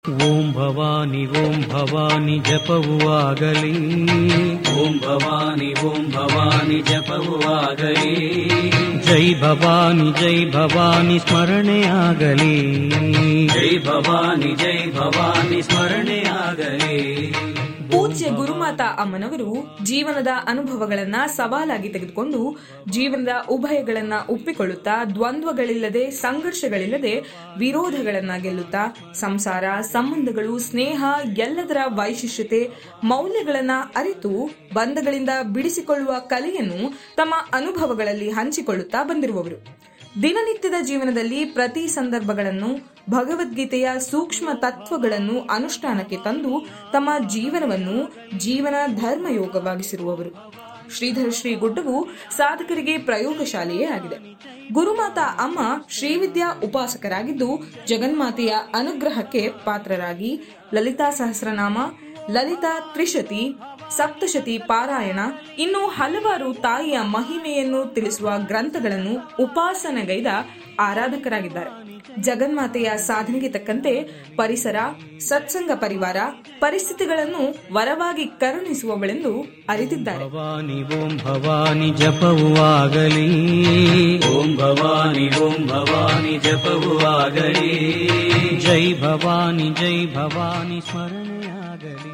ಓಂ ಭವಾನಿ ಜಪವು ಆಗಲಿ. ಓಂ ಭವಾನಿ ಜಪವು ಆಗಲಿ. ಜೈ ಭವಾನಿ ಸ್ಮರಣೆ ಆಗಲಿ. ಜೈ ಭವಾನಿ ಸ್ಮರಣೆ ಆಗಲಿ. ಪೂಜ್ಯ ಗುರುಮಾತಾ ಅಮ್ಮನವರು ಜೀವನದ ಅನುಭವಗಳನ್ನ ಸವಾಲಾಗಿ ತೆಗೆದುಕೊಂಡು ಜೀವನದ ಉಭಯಗಳನ್ನ ಒಪ್ಪಿಕೊಳ್ಳುತ್ತಾ ದ್ವಂದ್ವಗಳಿಲ್ಲದೆ ಸಂಘರ್ಷಗಳಿಲ್ಲದೆ ವಿರೋಧಗಳನ್ನ ಗೆಲ್ಲುತ್ತಾ ಸಂಸಾರ ಸಂಬಂಧಗಳು ಸ್ನೇಹ ಎಲ್ಲದರ ವೈಶಿಷ್ಟ್ಯತೆ ಮೌಲ್ಯಗಳನ್ನ ಅರಿತು ಬಂಧಗಳಿಂದ ಬಿಡಿಸಿಕೊಳ್ಳುವ ಕಲೆಯನ್ನು ತಮ್ಮ ಅನುಭವಗಳಲ್ಲಿ ಹಂಚಿಕೊಳ್ಳುತ್ತಾ ಬಂದಿರುವವರು. ದಿನನಿತ್ಯದ ಜೀವನದಲ್ಲಿ ಪ್ರತಿ ಸಂದರ್ಭಗಳನ್ನು ಭಗವದ್ಗೀತೆಯ ಸೂಕ್ಷ್ಮ ತತ್ವಗಳನ್ನು ಅನುಷ್ಠಾನಕ್ಕೆ ತಂದು ತಮ್ಮ ಜೀವನವನ್ನು ಜೀವನ ಧರ್ಮಯೋಗವಾಗಿಸಿರುವವರು. ಶ್ರೀಧರ ಶ್ರೀ ಗುಡ್ಡವು ಸಾಧಕರಿಗೆ ಪ್ರಯೋಗಶಾಲೆಯೇ ಆಗಿದೆ. ಗುರುಮಾತಾ ಅಮ್ಮ ಶ್ರೀವಿದ್ಯಾ ಉಪಾಸಕರಾಗಿದ್ದು ಜಗನ್ಮಾತೆಯ ಅನುಗ್ರಹಕ್ಕೆ ಪಾತ್ರರಾಗಿ ಲಲಿತಾ ಸಹಸ್ರನಾಮ, ಲಲಿತಾ ತ್ರಿಶತಿ, ಸಪ್ತಶತಿ ಪಾರಾಯಣ ಇನ್ನೂ ಹಲವಾರು ತಾಯಿಯ ಮಹಿಮೆಯನ್ನು ತಿಳಿಸುವ ಗ್ರಂಥಗಳನ್ನು ಉಪಾಸನೆಗೈದ ಆರಾಧಕರಾಗಿದ್ದಾರೆ. ಜಗನ್ಮಾತೆಯ ಸಾಧನೆಗೆ ತಕ್ಕಂತೆ ಪರಿಸರ, ಸತ್ಸಂಗ ಪರಿವಾರ, ಪರಿಸ್ಥಿತಿಗಳನ್ನು ವರವಾಗಿ ಕರುಣಿಸುವವಳೆಂದು ಅರಿತಿದ್ದಾರೆ. ಓಂ ಭವಾನಿ ಜಪವು ಆಗಲಿ. ಓಂ ಭವಾನಿ ಜಪವು ಆಗಲಿ. ಜೈ ಭವಾನಿ ಸ್ಮರಣೆ ಆಗಲಿ.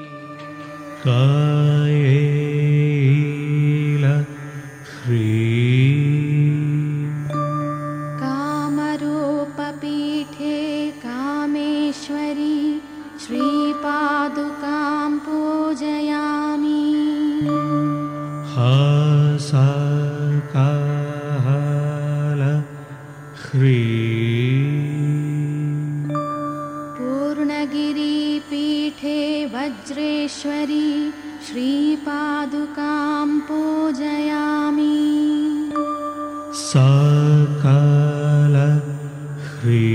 ಶ್ರೀ कामरूपपीठे कामेश्वरी श्रीपादुकां पूजयामि. हासाकाल ह्री पूर्णगिरिपीठे वज्रेश्वरी श्रीपादुकां पूजयामि. सकाल ह्री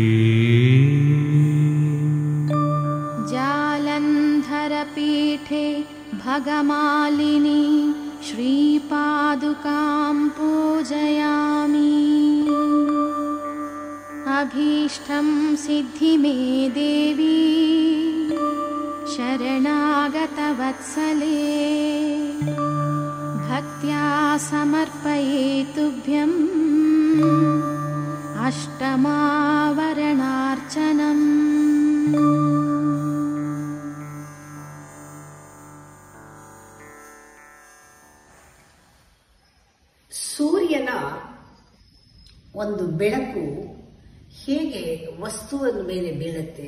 जालन्धरपीठे भगमालिनी श्रीपादुकां पूजयामि. अभीष्टं सिद्धि मे देवी शरणागतवत्सले. भक्त्या समर्पये तुभ्यम् अष्टमावरणार्चनम्. ಸೂರ್ಯನ ಒಂದು ಬೆಳಕು ಹೇಗೆ ವಸ್ತುವಿನ ಮೇಲೆ ಬೀಳುತ್ತೆ,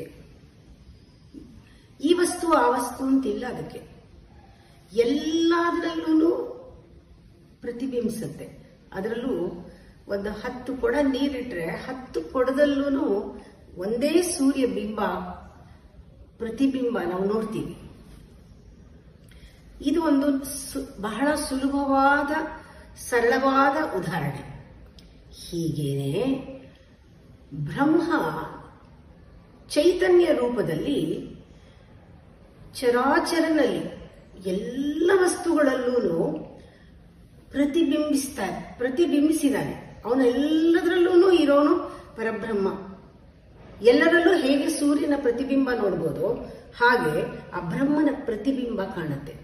ಈ ವಸ್ತು ಆ ವಸ್ತು ಅಂತಿಲ್ಲ, ಅದಕ್ಕೆ ಎಲ್ಲದರಲ್ಲೂ ಪ್ರತಿಬಿಂಬಿಸುತ್ತೆ. ಅದರಲ್ಲೂ ಒಂದು 10 ಕೊಡ ನೀರಿಟ್ರೆ 10 ಕೊಡದಲ್ಲೂ ಒಂದೇ ಸೂರ್ಯ ಬಿಂಬ ಪ್ರತಿಬಿಂಬ ನಾವು ನೋಡ್ತೀವಿ. ಇದು ಒಂದು ಬಹಳ ಸುಲಭವಾದ ಸರಳವಾದ ಉದಾಹರಣೆ. ಹೀಗೇನೆ ಬ್ರಹ್ಮ ಚೈತನ್ಯ ರೂಪದಲ್ಲಿ ಚರಾಚರನಲ್ಲಿ ಎಲ್ಲ ವಸ್ತುಗಳಲ್ಲೂ ಪ್ರತಿಬಿಂಬಿಸಿದ್ದಾನೆ. ಅವನೆಲ್ಲದರಲ್ಲೂ ಇರೋನು ಪರಬ್ರಹ್ಮ. ಎಲ್ಲರಲ್ಲೂ ಹೇಗೆ ಸೂರ್ಯನ ಪ್ರತಿಬಿಂಬ ನೋಡ್ಬೋದು, ಹಾಗೆ ಆ ಬ್ರಹ್ಮನ ಪ್ರತಿಬಿಂಬ ಕಾಣುತ್ತೆ.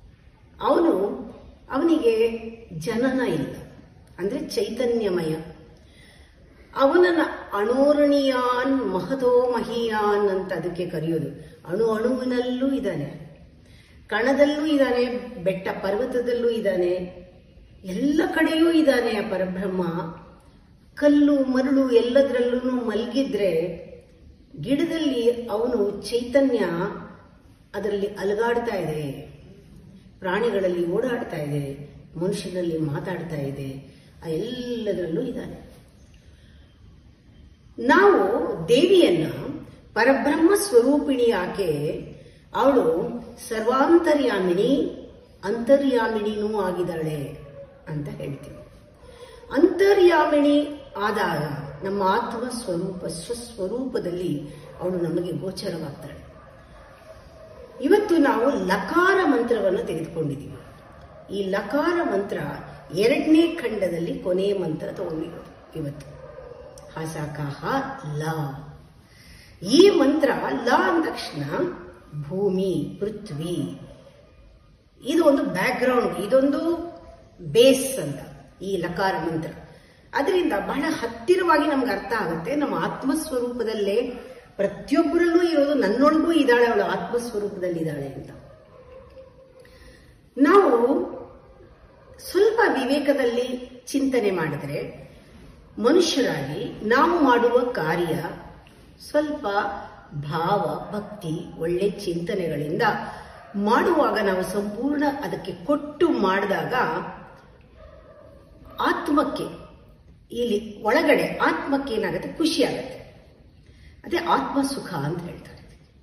ಅವನಿಗೆ ಜನನ ಇಲ್ಲ, ಅಂದ್ರೆ ಚೈತನ್ಯಮಯ. ಅವನನ್ನ ಅಣೋರಣೀಯಾನ್ ಮಹತೋ ಮಹೀಯಾನ್ ಅಂತ ಅದಕ್ಕೆ ಕರೆಯೋದು. ಅಣುವಿನಲ್ಲೂ ಇದ್ದಾನೆ, ಕಣದಲ್ಲೂ ಇದ್ದಾನೆ, ಬೆಟ್ಟ ಪರ್ವತದಲ್ಲೂ ಇದ್ದಾನೆ, ಎಲ್ಲ ಕಡೆಯೂ ಇದ್ದಾನೆ ಆ ಪರಬ್ರಹ್ಮ. ಕಲ್ಲು ಮರಳು ಎಲ್ಲದರಲ್ಲೂ ಮಲಗಿದ್ರೆ ಗಿಡದಲ್ಲಿ ಅವನು ಚೈತನ್ಯ ಅದರಲ್ಲಿ ಅಲಗಾಡ್ತಾ ಇದೆ, ಪ್ರಾಣಿಗಳಲ್ಲಿ ಓಡಾಡ್ತಾ ಇದೆ, ಮನುಷ್ಯನಲ್ಲಿ ಮಾತಾಡ್ತಾ ಇದೆ, ಎಲ್ಲದರಲ್ಲೂ ಇದ್ದಾನೆ. ನಾವು ದೇವಿಯನ್ನ ಪರಬ್ರಹ್ಮ ಸ್ವರೂಪಿಣಿ ಆಕೆ, ಅವಳು ಸರ್ವಾಂತರ್ಯಾಮಿನಿ, ಅಂತರ್ಯಾಮಿನಿನೂ ಆಗಿದ್ದಾಳೆ ಅಂತ ಹೇಳ್ತೀವಿ. ಅಂತರ್ಯಾಮಿನಿ ಆದಾಗ ನಮ್ಮ ಆತ್ಮ ಸ್ವರೂಪ ಸ್ವಸ್ವರೂಪದಲ್ಲಿ ಅವಳು ನಮಗೆ ಗೋಚರವಾಗ್ತಾಳೆ. ಇವತ್ತು ನಾವು ಲಕಾರ ಮಂತ್ರವನ್ನು ತೆಗೆದುಕೊಂಡಿದ್ದೀವಿ. ಈ ಲಕಾರ ಮಂತ್ರ 2ನೇ ಖಂಡದಲ್ಲಿ ಕೊನೆಯ ಮಂತ್ರ ತಗೊಂಡಿರೋದು ಇವತ್ತು. ಹಸಕಹ ಲ. ಈ ಮಂತ್ರ ಲ ಅಂದ ತಕ್ಷಣ ಭೂಮಿ, ಪೃಥ್ವಿ, ಇದು ಒಂದು ಬ್ಯಾಕ್ ಗ್ರೌಂಡ್, ಇದೊಂದು ಬೇಸ್ ಅಂತ ಈ ಲಕಾರ ಮಂತ್ರ. ಅದರಿಂದ ಬಹಳ ಹತ್ತಿರವಾಗಿ ನಮ್ಗೆ ಅರ್ಥ ಆಗುತ್ತೆ. ನಮ್ಮ ಆತ್ಮಸ್ವರೂಪದಲ್ಲೇ ಪ್ರತಿಯೊಬ್ಬರಲ್ಲೂ ಇರೋದು, ನನ್ನೊಳಗೂ ಇದ್ದಾಳೆ, ಅವಳು ಆತ್ಮಸ್ವರೂಪದಲ್ಲಿ ಇದ್ದಾಳೆ ಅಂತ. ನಾವು ಸ್ವಲ್ಪ ವಿವೇಕದಲ್ಲಿ ಚಿಂತನೆ ಮಾಡಿದ್ರೆ ಮನುಷ್ಯರಾಗಿ ನಾವು ಮಾಡುವ ಕಾರ್ಯ ಸ್ವಲ್ಪ ಭಾವ, ಭಕ್ತಿ, ಒಳ್ಳೆ ಚಿಂತನೆಗಳಿಂದ ಮಾಡುವಾಗ, ನಾವು ಸಂಪೂರ್ಣ ಅದಕ್ಕೆ ಕೊಟ್ಟು ಮಾಡಿದಾಗ ಆತ್ಮಕ್ಕೆ, ಇಲ್ಲಿ ಒಳಗಡೆ ಆತ್ಮಕ್ಕೆ ಏನಾಗುತ್ತೆ, ಖುಷಿ ಆಗುತ್ತೆ. ಅದೇ ಆತ್ಮ ಸುಖ ಅಂತ ಹೇಳ್ತಾರೆ.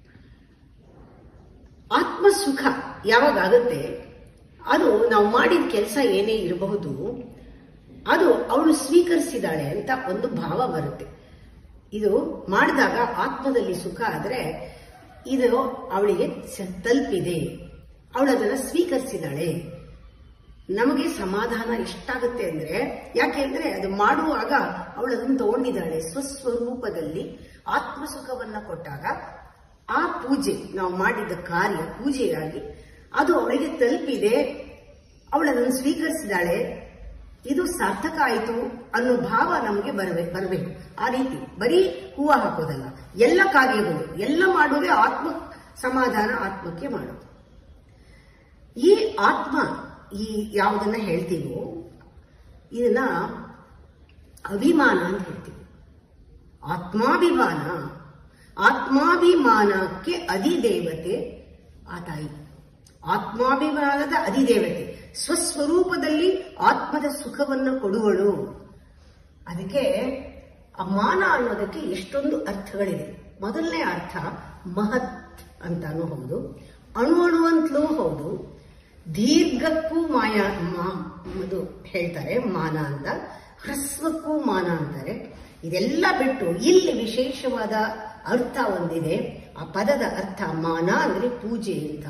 ಆತ್ಮ ಸುಖ ಯಾವಾಗ ಆಗುತ್ತೆ, ಅದು ನಾವು ಮಾಡಿದ ಕೆಲಸ ಏನೇ ಇರಬಹುದು, ಅದು ಅವಳು ಸ್ವೀಕರಿಸಿದಾಳೆ ಅಂತ ಒಂದು ಭಾವ ಬರುತ್ತೆ. ಇದು ಮಾಡಿದಾಗ ಆತ್ಮದಲ್ಲಿ ಸುಖ ಆದ್ರೆ ಇದು ಅವಳಿಗೆ ತಲುಪಿದೆ, ಅವಳು ಅದನ್ನ ಸ್ವೀಕರಿಸಿದಾಳೆ. ನಮಗೆ ಸಮಾಧಾನ ಎಷ್ಟಾಗುತ್ತೆ ಅಂದ್ರೆ, ಯಾಕೆಂದ್ರೆ ಅದು ಮಾಡುವಾಗ ಅವಳು ಅದನ್ನು ತಗೊಂಡಿದ್ದಾಳೆ. ಸ್ವಸ್ವರೂಪದಲ್ಲಿ ಆತ್ಮ ಸುಖವನ್ನ ಕೊಟ್ಟಾಗ ಆ ಪೂಜೆ, ನಾವು ಮಾಡಿದ ಕಾರ್ಯ ಪೂಜೆಯಾಗಿ ಅದು ಅವಳಿಗೆ ತಲುಪಿದೆ, ಅವಳದನ್ನು ಸ್ವೀಕರಿಸಿದಾಳೆ, ಇದು ಸಾರ್ಥಕ ಆಯಿತು ಅನ್ನೋ ಭಾವ ನಮಗೆ ಬರಬೇಕು. ಆ ರೀತಿ ಬರೀ ಹೂವು ಹಾಕೋದಲ್ಲ, ಎಲ್ಲ ಕಾರ್ಯಗಳು ಎಲ್ಲ ಮಾಡೋದೇ ಆತ್ಮ ಸಮಾಧಾನ, ಆತ್ಮಕ್ಕೆ ಮಾಡೋದು. ಈ ಆತ್ಮ, ಈ ಯಾವುದನ್ನ ಹೇಳ್ತೀವೋ ಇದನ್ನ ಅಭಿಮಾನ ಅಂತ ಹೇಳ್ತೀವಿ. ಆತ್ಮಾಭಿಮಾನ, ಆತ್ಮಾಭಿಮಾನಕ್ಕೆ ಅಧಿದೇವತೆ ಆ ತಾಯಿ. ಆತ್ಮಾಭಿಮಾನದ ಅಧಿದೇವತೆ, ಸ್ವಸ್ವರೂಪದಲ್ಲಿ ಆತ್ಮದ ಸುಖವನ್ನು ಕೊಡುವಳು. ಅದಕ್ಕೆ ಮಾನ ಅನ್ನೋದಕ್ಕೆ ಎಷ್ಟೊಂದು ಅರ್ಥಗಳಿದೆ. ಮೊದಲನೇ ಅರ್ಥ ಮಹತ್ ಅಂತಾನೂ ಹೌದು, ಅಣು ಅಂತಲೂ ಹೌದು, ದೀರ್ಘಕ್ಕೂ ಅದು ಹೇಳ್ತಾರೆ ಮಾನ ಅಂತ, ಹ್ರಸ್ವಕ್ಕೂ ಮಾನ ಅಂತಾರೆ. ಇದೆಲ್ಲ ಬಿಟ್ಟು ಇಲ್ಲಿ ವಿಶೇಷವಾದ ಅರ್ಥ ಒಂದಿದೆ. ಆ ಪದದ ಅರ್ಥ ಮಾನ ಅಂದ್ರೆ ಪೂಜೆ ಅಂತ.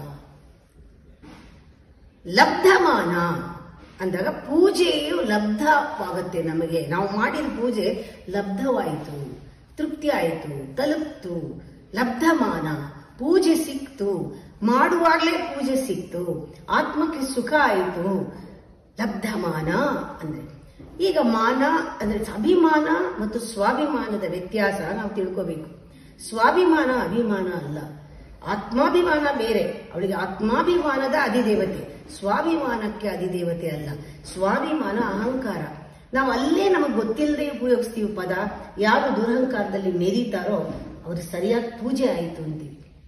ಲಬ್ಧಮಾನ ಅಂದಾಗ ಪೂಜೆಯು ಲಬ್ಧವಾಗುತ್ತೆ ನಮಗೆ. ನಾವು ಮಾಡಿದ ಪೂಜೆ ಲಬ್ಧವಾಯಿತು, ತೃಪ್ತಿ ಆಯಿತು, ತಲುಪ್ತು. ಲಬ್ಧಮಾನ, ಪೂಜೆ ಸಿಕ್ತು, ಮಾಡುವಾಗಲೇ ಪೂಜೆ ಸಿಕ್ತು, ಆತ್ಮಕ್ಕೆ ಸುಖ ಆಯಿತು. ಲಬ್ಧಮಾನ ಅಂದ್ರೆ, ಈಗ ಮಾನ ಅಂದ್ರೆ ಅಭಿಮಾನ ಮತ್ತು ಸ್ವಾಭಿಮಾನದ ವ್ಯತ್ಯಾಸ ನಾವು ತಿಳ್ಕೋಬೇಕು. ಸ್ವಾಭಿಮಾನ ಅಭಿಮಾನ ಅಲ್ಲ, ಆತ್ಮಾಭಿಮಾನ ಬೇರೆ. ಅವಳಿಗೆ ಆತ್ಮಾಭಿಮಾನದ ಅಧಿದೇವತೆ, ಸ್ವಾಭಿಮಾನಕ್ಕೆ ಅಧಿದೇವತೆ ಅಲ್ಲ. ಸ್ವಾಭಿಮಾನ ಅಹಂಕಾರ. ನಾವು ಅಲ್ಲೇ ನಮಗೆ ಗೊತ್ತಿಲ್ಲದೆ ಉಪಯೋಗಿಸ್ತೀವಿ ಪದ. ಯಾರು ದುರಹಂಕಾರದಲ್ಲಿ ಮೆರೀತಾರೋ ಅವ್ರು ಸರಿಯಾಗಿ ಪೂಜೆ ಆಯಿತು ಅಂತೀವಿ.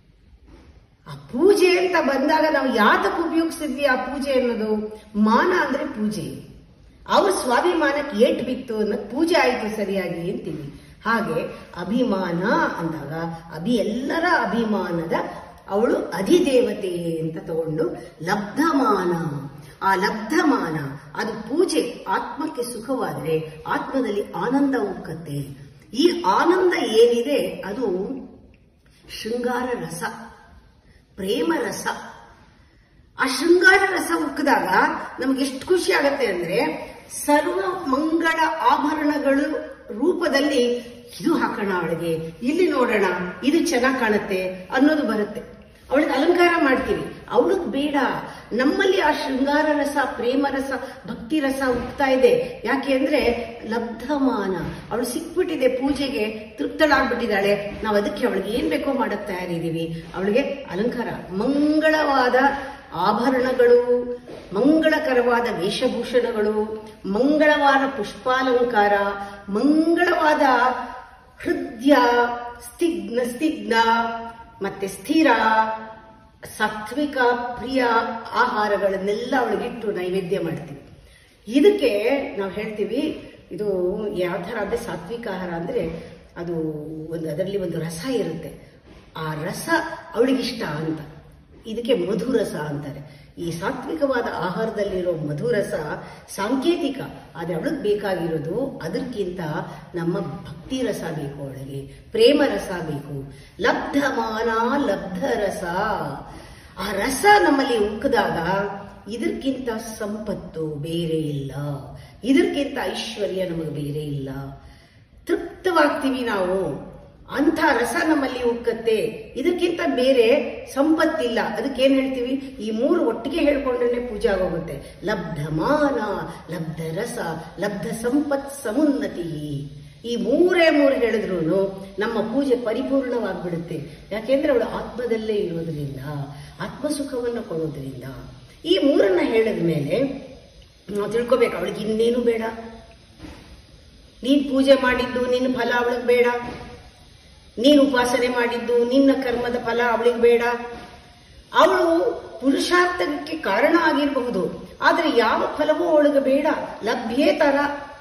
ಆ ಪೂಜೆ ಅಂತ ಬಂದಾಗ ನಾವು ಯಾತಕ್ಕೆ ಉಪಯೋಗಿಸಿದ್ವಿ ಆ ಪೂಜೆ ಅನ್ನೋದು? ಮಾನ ಅಂದ್ರೆ ಪೂಜೆ. ಅವ್ರ ಸ್ವಾಭಿಮಾನಕ್ಕೆ ಏಟ್ ಬಿತ್ತು ಅನ್ನೋ ಪೂಜೆ ಆಯಿತು ಸರಿಯಾಗಿ ಅಂತೀವಿ. ಹಾಗೆ ಅಭಿಮಾನ ಅಂದಾಗ ಎಲ್ಲರ ಅಭಿಮಾನದ ಅವಳು ಅಧಿದೇವತೆ ಅಂತ ತಗೊಂಡು ಲಬ್ಧಮಾನ. ಆ ಲಬ್ಧಮಾನ ಅದು ಪೂಜೆ. ಆತ್ಮಕ್ಕೆ ಸುಖವಾದ್ರೆ ಆತ್ಮದಲ್ಲಿ ಆನಂದ ಉಕ್ಕತ್ತೆ. ಈ ಆನಂದ ಏನಿದೆ ಅದು ಶೃಂಗಾರ ರಸ, ಪ್ರೇಮ ರಸ. ಆ ಶೃಂಗಾರ ರಸ ಉಕ್ಕಿದಾಗ ನಮ್ಗೆ ಎಷ್ಟು ಖುಷಿ ಆಗತ್ತೆ ಅಂದ್ರೆ, ಸರ್ವ ಮಂಗಳ ಆಭರಣಗಳು ರೂಪದಲ್ಲಿ ಇದು ಹಾಕೋಣ ಅವಳಿಗೆ, ಇಲ್ಲಿ ನೋಡೋಣ, ಇದು ಚೆನ್ನಾಗಿ ಕಾಣುತ್ತೆ ಅನ್ನೋದು ಬರುತ್ತೆ. ಅವಳಿಗೆ ಅಲಂಕಾರ ಮಾಡ್ತೀವಿ. ಅವಳಿಗೆ ಬೇಡ. ನಮ್ಮಲ್ಲಿ ಆ ಶೃಂಗಾರ ರಸ, ಪ್ರೇಮ ರಸ, ಭಕ್ತಿ ರಸ ಉಕ್ತಾ ಇದೆ. ಯಾಕೆ ಅಂದ್ರೆ ಲಬ್ಧಮಾನ, ಅವಳು ಸಿಕ್ಬಿಟ್ಟಿದೆ, ಪೂಜೆಗೆ ತೃಪ್ತಳಾಗ್ಬಿಟ್ಟಿದ್ದಾಳೆ. ನಾವು ಅದಕ್ಕೆ ಅವಳಿಗೆ ಏನ್ ಬೇಕೋ ಮಾಡಕ್ ತಯಾರಿದೀವಿ. ಅವಳಿಗೆ ಅಲಂಕಾರ, ಮಂಗಳವಾದ ಆಭರಣಗಳು, ಮಂಗಳಕರವಾದ ವೇಷಭೂಷಣಗಳು, ಮಂಗಳವಾದ ಪುಷ್ಪಾಲಂಕಾರ, ಮಂಗಳವಾದ ಹೃದಯ, ಸ್ನಿಗ್ಧ ಮತ್ತೆ ಸ್ಥಿರ, ಸಾತ್ವಿಕ ಪ್ರಿಯ ಆಹಾರಗಳನ್ನೆಲ್ಲ ಅವಳಿಗಿಟ್ಟು ನೈವೇದ್ಯ ಮಾಡ್ತೀವಿ. ಇದಕ್ಕೆ ನಾವು ಹೇಳ್ತೀವಿ, ಇದು ಯಾವ ಥರ ಅಂದ್ರೆ ಸಾತ್ವಿಕ ಆಹಾರ ಅಂದ್ರೆ ಅದು ಅದರಲ್ಲಿ ಒಂದು ರಸ ಇರುತ್ತೆ. ಆ ರಸ ಅವಳಿಗಿಷ್ಟ ಅಂತ. ಇದಕ್ಕೆ ಮಧುರಸ ಅಂತಾರೆ. ಈ ಸಾತ್ವಿಕವಾದ ಆಹಾರದಲ್ಲಿರೋ ಮಧುರಸ ಸಾಂಕೇತಿಕ. ಆದ್ರೆ ಅವಳಿಗೆ ಬೇಕಾಗಿರೋದು ಅದಕ್ಕಿಂತ ನಮ್ಮ ಭಕ್ತಿ ರಸ ಬೇಕು, ಅವಳಿಗೆ ಪ್ರೇಮ ರಸ ಬೇಕು. ಲಬ್ಧಮಾನ ಲಬ್ಧ ರಸ. ಆ ರಸ ನಮ್ಮಲ್ಲಿ ಉಕ್ಕಿದಾಗ ಇದಕ್ಕಿಂತ ಸಂಪತ್ತು ಬೇರೆ ಇಲ್ಲ, ಇದಕ್ಕಿಂತ ಐಶ್ವರ್ಯ ನಮಗೆ ಬೇರೆ ಇಲ್ಲ. ತೃಪ್ತವಾಗ್ತೀವಿ ನಾವು. ಅಂಥ ರಸ ನಮ್ಮಲ್ಲಿ ಉಕ್ಕತ್ತೆ. ಇದಕ್ಕಿಂತ ಬೇರೆ ಸಂಪತ್ತಿಲ್ಲ. ಅದಕ್ಕೇನ್ ಹೇಳ್ತೀವಿ, ಈ ಮೂರು ಒಟ್ಟಿಗೆ ಹೇಳ್ಕೊಂಡ್ರೆ ಪೂಜೆ ಆಗೋಗುತ್ತೆ. ಲಬ್ಧ ಮಾನ, ಲಬ್ಧ ರಸ, ಲಬ್ಧ ಸಂಪತ್ ಸಮುನ್ನತಿ. ಈ ಮೂರೇ ಮೂರು ಹೇಳಿದ್ರು ನಮ್ಮ ಪೂಜೆ ಪರಿಪೂರ್ಣವಾಗ್ಬಿಡುತ್ತೆ. ಯಾಕೆಂದ್ರೆ ಅವಳು ಆತ್ಮದಲ್ಲೇ ಇರೋದ್ರಿಂದ, ಆತ್ಮಸುಖವನ್ನು ಕೊಡೋದ್ರಿಂದ. ಈ ಮೂರನ್ನ ಹೇಳಿದ ಮೇಲೆ ನಾವು ತಿಳ್ಕೊಬೇಕು, ಅವಳಿಗೆ ಇನ್ನೇನು ಬೇಡ. ನೀನ್ ಪೂಜೆ ಮಾಡಿದ್ದು ನಿನ್ನ ಫಲ ಅವಳಿಗೆ ಬೇಡ, ನೀನು ಉಪಾಸನೆ ಮಾಡಿದ್ದು ನಿನ್ನ ಕರ್ಮದ ಫಲ ಅವಳಿಗೆ ಬೇಡ. ಅವಳು ಪುರುಷಾರ್ಥಕ್ಕೆ ಕಾರಣ ಆಗಿರಬಹುದು, ಆದ್ರೆ ಯಾವ ಫಲವೂ ಅವಳಿಗೆ ಬೇಡ. ಲಭ್ಯೇತರ.